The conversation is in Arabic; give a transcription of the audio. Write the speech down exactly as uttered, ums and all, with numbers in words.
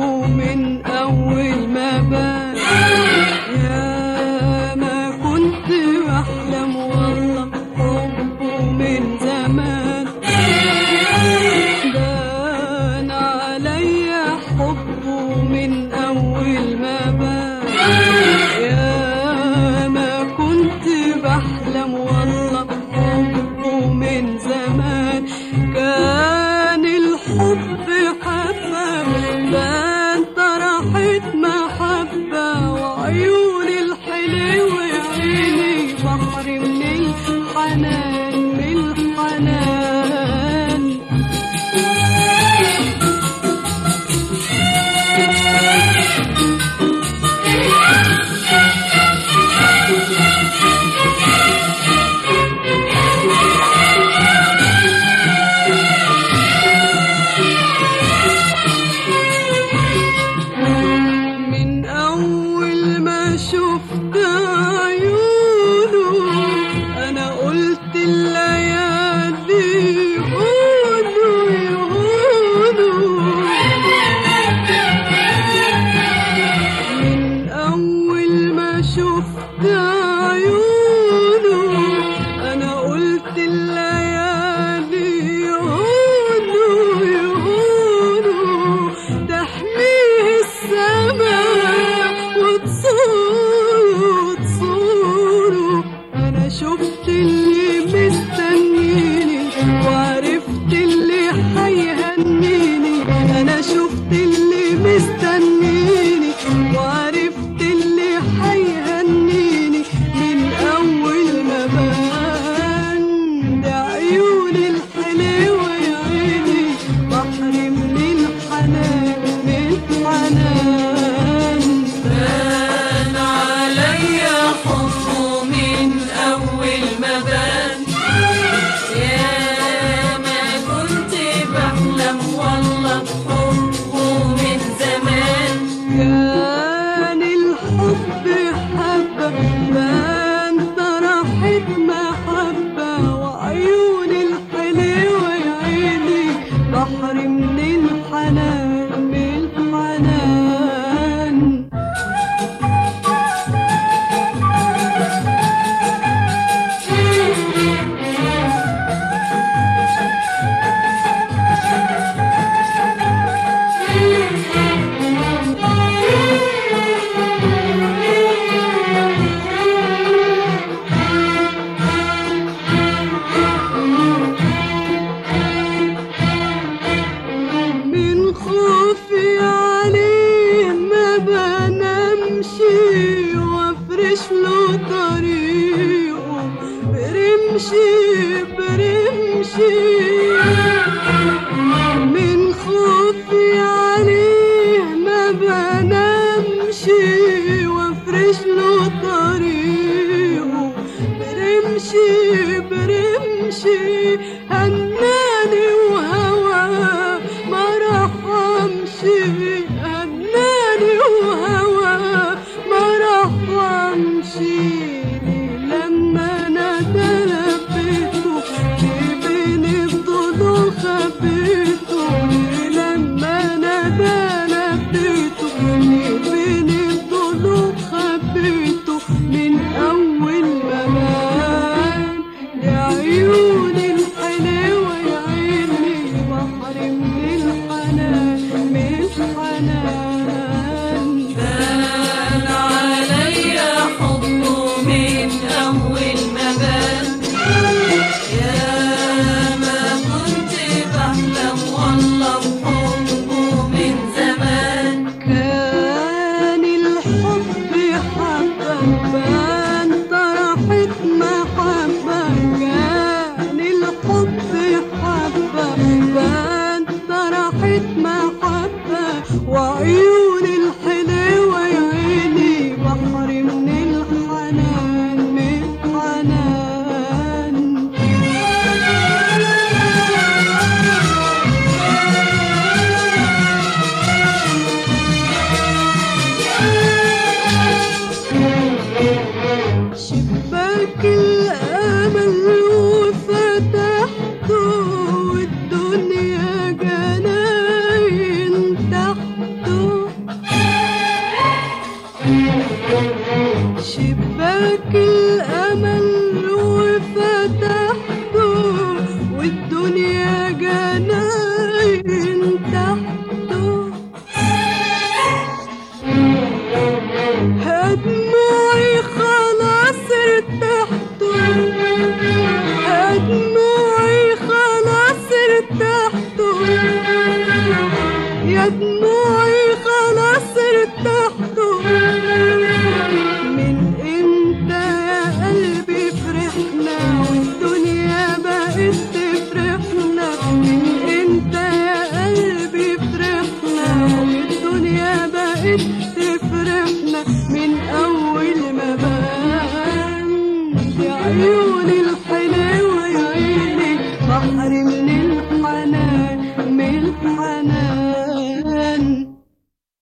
من أول ما بان. يا ما كنت بحلم والله حبه من زمان، بان عليا حبه من أول ما بان. يا ما كنت بحلم والله حبه من زمان، كان الحب حبة بان طرحت محبة، وعيون الحلو عيني بحر من الحنان من الحنان. شفت عيونه أنا قلت الليالي يهونوا يهونوا، من أول ما شفت عيونه أنا قلت الليالي يهونوا يهونوا، تحميه السماء وتصور شفت اللي مستنيني وعرفت اللي حيهنيني. أنا شفت اللي مستنيني وعرفت اللي حيهنيني، من أول ما بان ده عيون الحلوة يا عيني بحر من الحنان من الحنان. بان عليا حبه من أول ما بان، يا ما كنت بحلم والله بحبه من زمان. كان الحب حبة بان طرحت محبة، وعيون الحلوة يا عيني بحر من الحنان من الحنان. من خوفي عليه ما بنامشي وافرش له طريقه برمشي برمشي. من خوفي عليه ما بنامشي وافرش له طريقه برمشي برمشي. هناني وهواه ما رحمشي، هناني وهواه ما رحمشي. لما نادى لبيته بين الضلوع خبيته، لما نادى لبيته بين الضلوع خبيته، من أول ما بان لعيون الحلوة يا عيني بحر من الحنان من الحنان. بان عليا حبه من أول ما بان، يا ما كنت بحلم والله بحبه من زمان. كان الحب حبة بان طرحت محبة، كان الحب حبة بان طرحت محبة، وعيون شباك الأمل وفتحته والدنيا جناين تحته. دموعي خلاص ارتحته، دموعي خلاص ارتحته، يا دموعي خلاص ارتحته. من امتى يا قلبي فرحنا والدنيا بقت تفرحنا؟ من امتى يا قلبي فرحنا والدنيا بقت تفرحنا؟ من